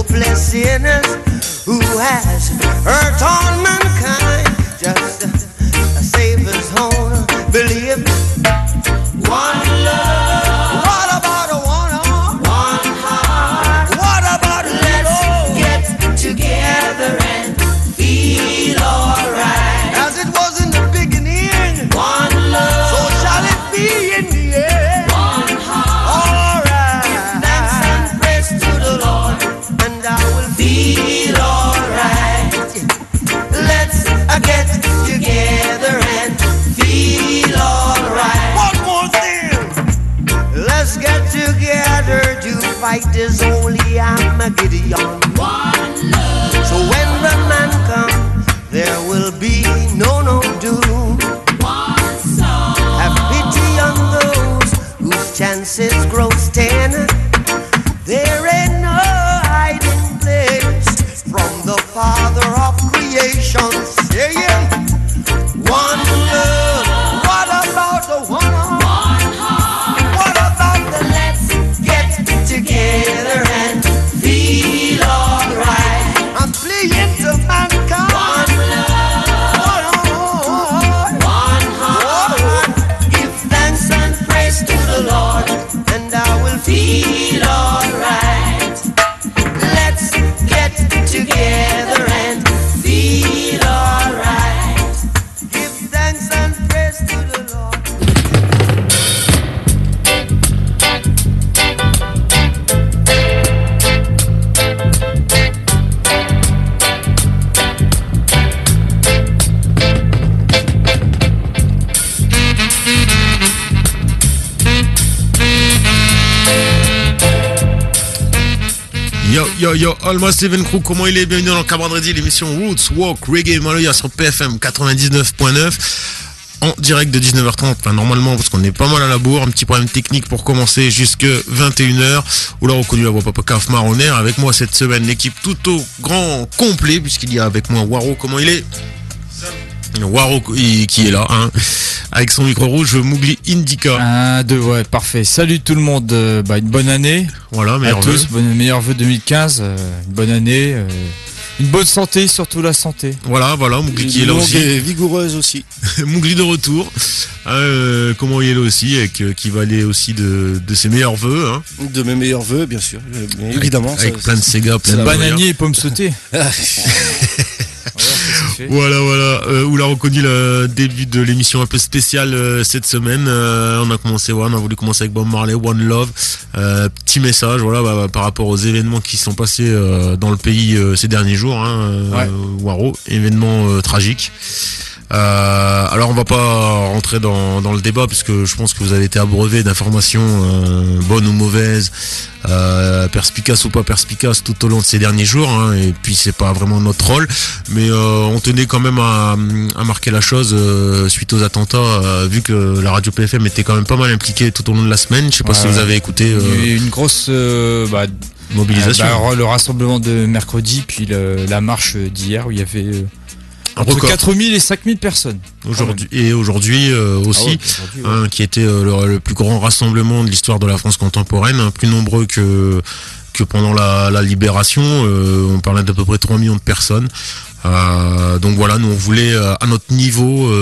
hopeless sinners who has hurt all mankind. Just a Savior's own believe. One love. What about a one heart? What about let's get together and feel alright? As it was in the beginning. One love. So shall it be in the end. One heart. Alright. Give thanks and praise to the Lord, and I will feel alright. Let's get together and feel alright. One more thing. Let's get together to fight this holy Armageddon. One love. So when the man comes, there will be no doom. One song. Have pity on those whose chances grow thin. There ain't no hiding place from the Father of creation. Say it. One love. What about the one heart? What about the let's get together and feel alright? I'm playing to mankind. One love. One heart. Give thanks and praise to the Lord, and I will feel alright. Let's get together and feel alright. Give thanks and praise to the Lord. Yo, Alma Steven Crew, comment il est? Bienvenue dans le Cabradredi, l'émission Roots Walk Reggae Maloya sur PFM 99.9 en direct de 19h30, enfin normalement parce qu'on est pas mal à la bourre, un petit problème technique pour commencer jusque 21h, où là on reconnu la voix Papa Caf Marronner. Avec moi cette semaine l'équipe tout au grand complet, puisqu'il y a avec moi Waro, comment il est? Waro qui est là, hein, avec son micro rouge, Mougli Indica. 1, 2, ouais, parfait. Salut tout le monde, une bonne année. Voilà, à tous, meilleurs vœux 2015, une bonne année, une bonne santé, surtout la santé. Voilà, Mougli qui est là aussi. Et vigoureuse aussi. Mougli de retour, comment il est là aussi, avec qui va aller aussi de ses meilleurs vœux. Hein. De mes meilleurs vœux, bien sûr, évidemment. Avec plein de Sega, plein de bananier et pommes sautées. Voilà, où l'a reconnu le début de l'émission un peu spéciale cette semaine. On a voulu commencer avec Bob Marley, One Love. Petit message, voilà, par rapport aux événements qui sont passés dans le pays ces derniers jours. Waro, événements tragiques. Alors on va pas rentrer dans le débat, puisque je pense que vous avez été abreuvé d'informations bonnes ou mauvaises, perspicaces ou pas perspicaces tout au long de ces derniers jours, hein, et puis c'est pas vraiment notre rôle, mais on tenait quand même à marquer la chose suite aux attentats, vu que la radio PFM était quand même pas mal impliquée tout au long de la semaine. Je sais pas si vous avez écouté une grosse mobilisation, le rassemblement de mercredi, puis la marche d'hier où il y avait entre 4000 et 5000 personnes. Aujourd'hui aussi, qui était le plus grand rassemblement de l'histoire de la France contemporaine, hein, plus nombreux que pendant la libération. On parlait d'à peu près 3 millions de personnes. Donc voilà, nous on voulait à notre niveau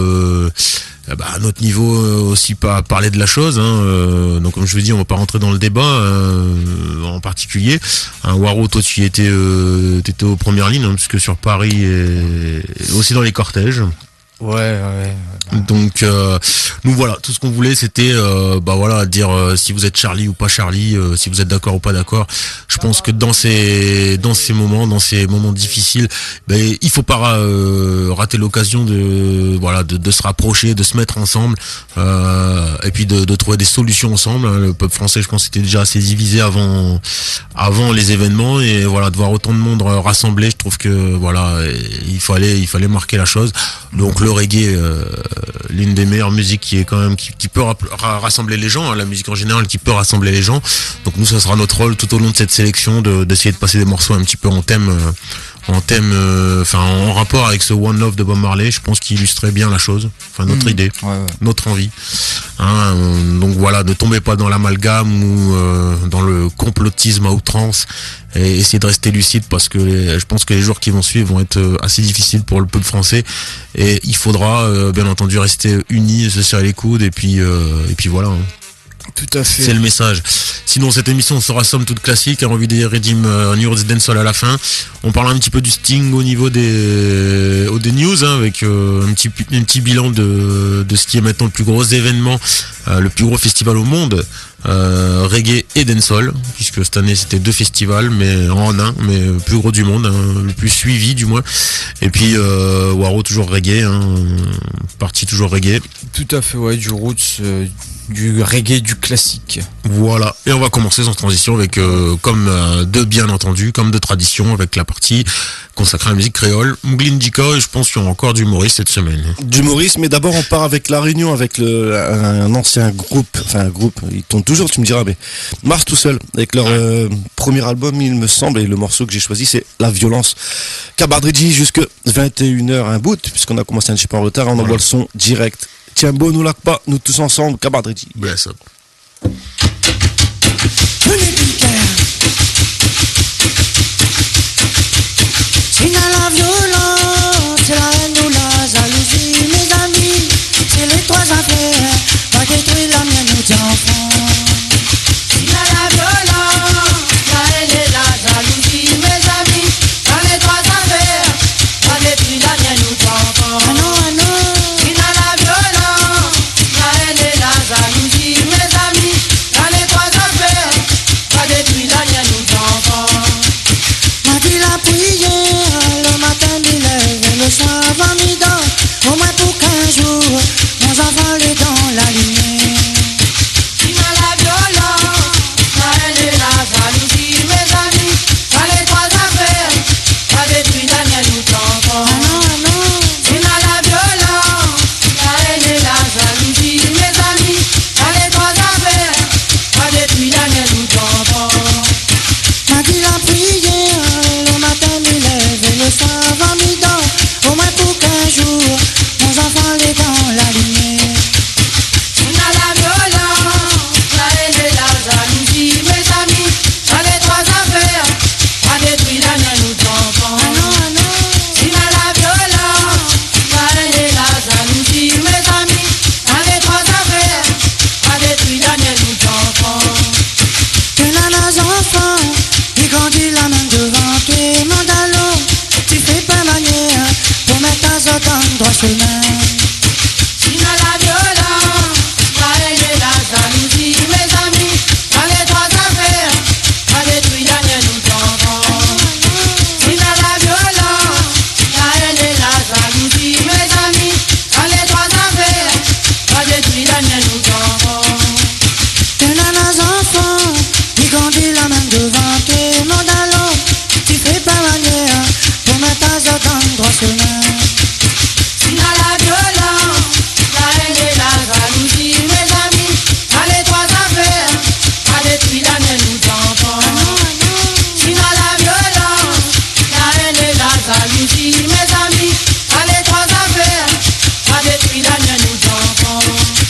aussi pas parler de la chose, hein. Donc comme je vous dis, on va pas rentrer dans le débat en particulier. Waro, toi tu étais aux premières lignes, hein, puisque sur Paris et aussi dans les cortèges. Ouais. Donc nous voilà, tout ce qu'on voulait c'était dire si vous êtes Charlie ou pas Charlie, si vous êtes d'accord ou pas d'accord. Je pense que dans ces moments difficiles, il faut pas rater l'occasion de se rapprocher, de se mettre ensemble, et puis de trouver des solutions ensemble. Le peuple français, je pense, était déjà assez divisé avant les événements, et voilà, de voir autant de monde rassemblé, je trouve que il fallait marquer la chose. Donc le reggae, l'une des meilleures musiques qui peut rassembler les gens, hein, la musique en général qui peut rassembler les gens. Donc nous, ça sera notre rôle tout au long de cette sélection d'essayer de passer des morceaux un petit peu en thème en thème, en rapport avec ce One Love de Bob Marley, je pense qu'il illustrait bien la chose, notre idée, notre envie. Donc voilà, ne tombez pas dans l'amalgame ou dans le complotisme à outrance, et essayez de rester lucide, parce que je pense que les jours qui vont suivre vont être assez difficiles pour le peuple français, et il faudra bien entendu rester unis, se serrer les coudes, et puis voilà. Tout à fait. C'est le message. Sinon, cette émission sera somme toute classique. On vidéo Redeem New York Dancehall à la fin. On parlera un petit peu du Sting au niveau des news, avec un petit bilan de ce qui est maintenant le plus gros événement, le plus gros festival au monde, reggae et dancehall, puisque cette année c'était 2 festivals, mais en un, mais plus gros du monde, le plus suivi du moins. Et puis Waro toujours reggae, partie toujours reggae. Tout à fait, ouais, du roots, du reggae, du classique. Voilà, et on va commencer sans transition avec, comme bien entendu, comme de tradition, avec la partie consacrée à la musique créole, Mglindika, et je pense qu'il y aura encore du Maurice cette semaine. Du Maurice, mais d'abord on part avec la réunion avec un ancien groupe, ils tournent toujours, tu me diras, mais Marche tout seul, avec leur premier album, il me semble, et le morceau que j'ai choisi c'est La Violence. Kabadridji jusque 21h un bout, puisqu'on a commencé un petit peu en retard, on envoie le son direct. Tiens bon, nous laque pas, nous tous ensemble, Kabadridji. Bless up. C'est la violence, c'est la haine ou la jalousie, mes amis, c'est les 3 affaires, va détruire la mienne aux enfants. C'est la violence, la haine et la jalousie, mes amis, dans les 3 affaires, va détruire la mienne aux enfants. Ah non, ah non. C'est la violence, la haine et la jalousie, mes amis, dans les 3 affaires, va détruire la mienne aux enfants. M'a dit la prière, le matin du lève et le soir avant midi, au moins pour 15 jours, mon enfant est dans la lumière. Si mal la violence, la haine et la jalousie, mes amis, dans les 3 affaires, ça détruit la mienne ou enfant. Ah non, ah non. Si mal la violence, la haine et la jalousie, mes amis, dans les 3 affaires, ça détruit la mienne ou enfant. M'a dit la prière, le matin du lève et le soir avant midi, au moins pour 15 jours, mon enfant est dans la lumière. On a la violence, la haine et la jalousie, mes amis, dans les 3 affaires, ça détruit la mienne ou enfant. Ah non, ah non. On a la violence, la haine et la jalousie, mes amis, dans les 3 affaires, ça détruit la mienne ou enfant. Que nanas enfants, ils grandissent la main devant tes mandalons. Tu fais pas manière pour mettre ta zotte en droit chemin. Sinon la violence, la haine et la jalousie, mes amis, dans les 3 affaires, ça détruit la mienne ou enfant. Sinon la violence, la haine et la jalousie, mes amis, dans les 3 affaires, ça détruit la mienne ou enfant. Que nanas enfants, ils grandissent la main devant tes mandalons. Tu fais pas manière pour mettre ta zotte en droit chemin. Sinon la violence, la haine et la jalousie, mes amis, dans les 3 affaires, ça détruit la mienne ou enfant. Sinon la violence, la haine et la jalousie, mes amis, dans les 3 affaires, ça détruit la mienne ou enfant.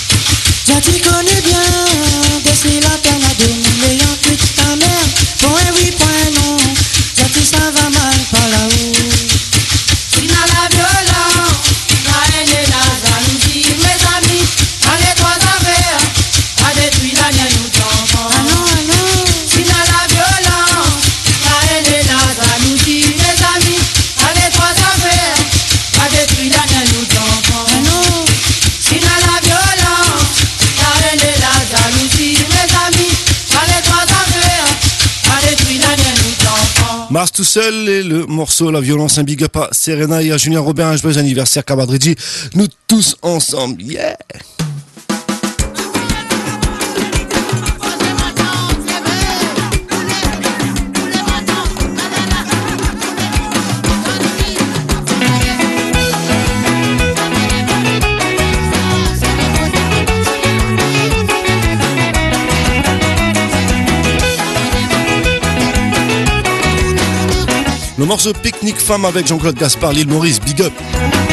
Je t'y connais bien, d'ici la peine à 2 millions de ta mère. Point oui, point non, je t'y ça va mal par là-haut. Sinon la violence, la haine et la jalousie, mes amis, dans les 3 affaires, ça détruit la mienne ou enfant. Ah non, ah non. Sinon la violence, la haine et la jalousie, mes amis, dans les 3 affaires, ça détruit la mienne ou enfant. Ah non. Sinon la violence, la haine et la jalousie, mes amis, dans les 3 affaires, ça détruit la mienne ou enfant. Marche tout seul et le morceau La Violence, un big up à Serena et à Julien Robert, un joyeux anniversaire Kabadridji, nous tous ensemble, yeah. Le morceau Pique-Nique Femme avec Jean-Claude Gaspard, l'île Maurice, big up.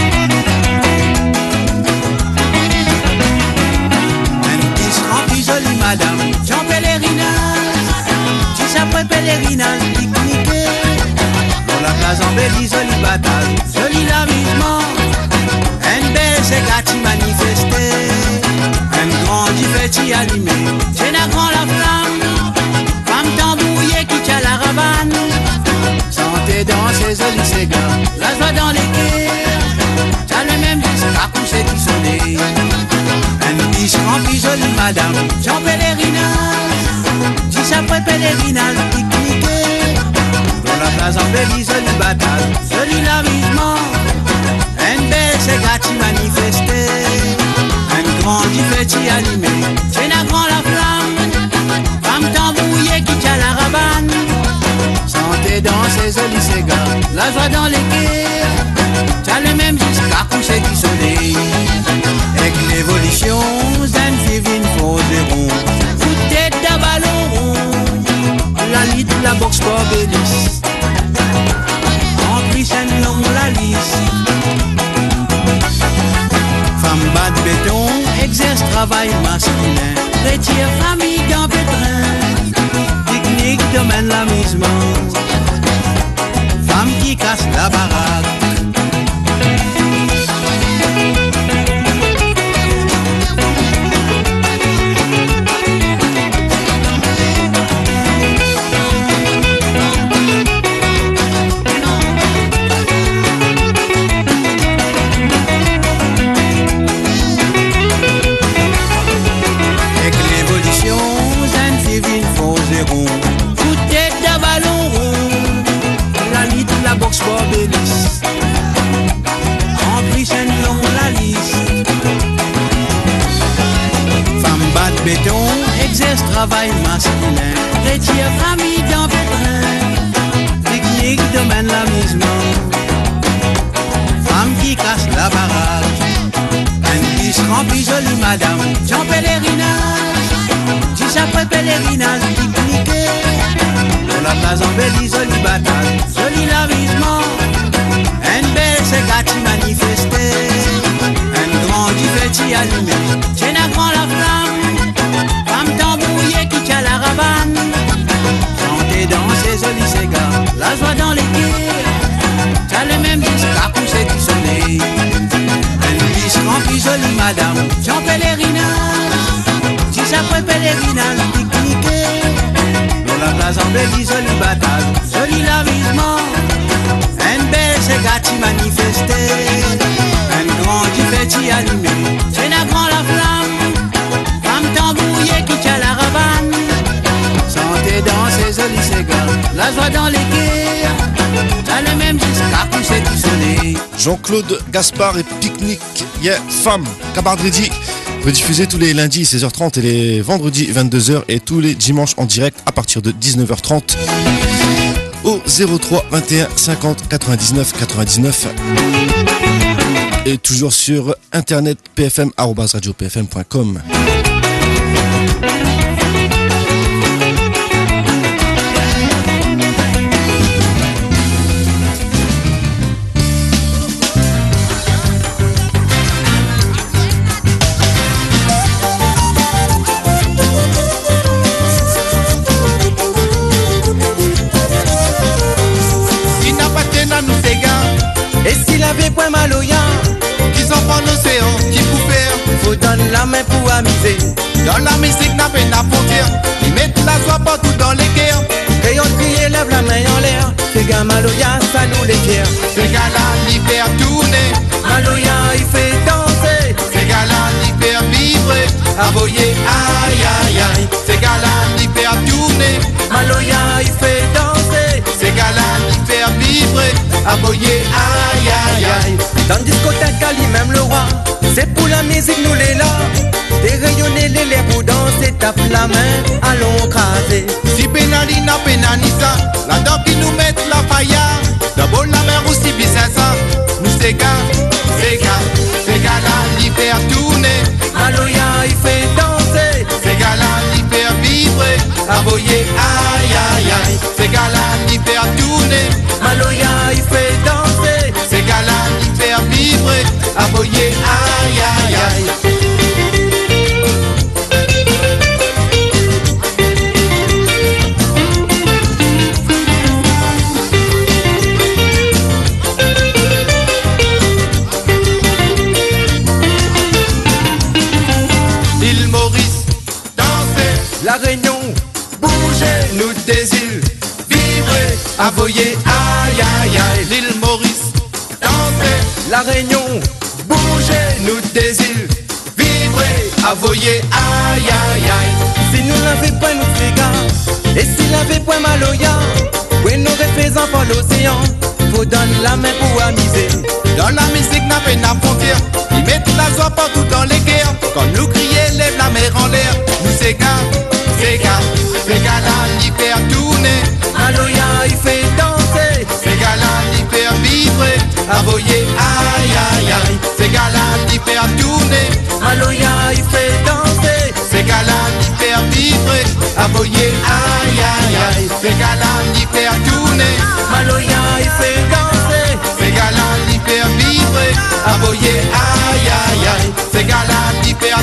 Jolie madame, Jean pèlerinage, tu sais pèlerinage, pique-niquer. Dans la place embellie, jolie bataille, joli l'amusement. Un bel ségati manifesté, un grand diffetti allumé, j'ai la grand la flamme. Femme tambouillée qui tient la ravane, santé dans ses jolis ségas, la joie dans les quais. T'as le même disque à coucher du soleil. Un biche rempli jolie madame, Jean pèlerinage, tu sais pèlerinage, pique-niquer. Dans la place embellie, jolie bataille, joli l'amusement. Un bel ségati manifesté, un grand diffetti allumé, c'est la grand la flamme. Femme tambouillée qui tient la ravane, santé dans ses jolis ségas, la joie dans les quais. T'as le même jusqu'à coucher du soleil. Avec l'évolution, d'un fivine faux zéro, foutez d'un ballon rond, la lit de la boxe pour Bélis, en plus un long la lisse. Femme bat de béton, exerce travail masculin, retire famille dans pétrin, pique-nique domaine l'amusement. Femme qui casse la baraque. Béton, exerce travail masculin, retire famille dans pétrin, pique-nique domaine l'amusement. Femme qui casse la baraque, un biche rempli jolie madame, Jean pèlerinage, tu sais pèlerinage, pique-niquer. Pour la place embellie, jolie bataille, joli l'amusement. Un bel ségati manifesté, un grand diffetti allumé, tiens à grand la flamme. Femme tambouillée qui tient la ravane, santé dans ses jolis ségas, la joie dans les quais. T'as le même disque à coucher du soleil. Un biche rempli jolie madame, Jean pèlerinage, tu sais pèlerinage, pique-niquer. Dans la place embellie, jolie bataille, joli l'amusement. Un bel ségati manifesté, un grand diffetti allumé, c'est la grand la flamme. Femme tambouillée qui tient la ravane, santé dans ses jolis ségas, la joie dans les quais. T'as le même disque à coucher du soleil. Jean-Claude Gaspard et Pique-Nique, yeah, femme, Cabardredi, rediffusé tous les lundis 16h30 et les vendredis 22h et tous les dimanches en direct à partir de 19h30 au 03 21 50 99 99 et toujours sur internet pfm@radiopfm.com. Et s'il avait point mal au yan, Qui s'en prend l'océan, qui peut faire. faut donner la main pour amuser. Dans la musique n'a pas de frontière. Ils mettent la soie partout dans les guerres. Rayon de crier, lève la main en l'air. C'est gars Maloya, ça nous les fiers. Ces gars-là, ils faire tourner. Maloya, il fait danser. Ces gars-là, ils faire vibrer. Aboyer, aïe aïe aïe. Ces gars-là, ils faire tourner. Maloya, il fait danser. Ces gars-là, ils faire vibrer. Aboyer, aïe aïe aïe. Dans le discothèque, Ali, même le roi. C'est pour la musique, nous les là. Dérayonner les lèvres pour danser, tape la main, allons craser. Si pénali n'a pénalisa, la dame qui nous met la faïa. D'abord la mer aussi bizarre ça. Nous ces gars-là, ils faire tourner. Maloya, il fait danser. Ces gars-là, ils faire vibrer. Aboyer, aïe aïe aïe. Ces gars-là, ils faire tourner. Maloya, avoyer, aïe aïe aïe. L'île Maurice, dansez. La Réunion, bougez. Nous des îles, vibrez, avoyer, aïe aïe aïe. Si nous n'avons pas nous frégats, et si l'avait pas Maloya, oui nous refaisons pas l'océan, faut donner la main pour amuser. Dans la musique n'a pas une frontière, ils mettent la joie partout dans les guerres. Quand nous crions, lève la mer en l'air. Nous c'est gars là, il fait tourner. Maloya il fait danser, C'est gars là, il fait vibrer. Avoyer, aïe aïe aïe. C'est gars là, il fait tourner. Maloya il fait danser, C'est gars là, il fait vibrer. Avoyer, aïe aïe aïe. C'est gars là, il fait tourner. Maloya il fait danser, C'est gars là, il fait vibrer. Avoyer,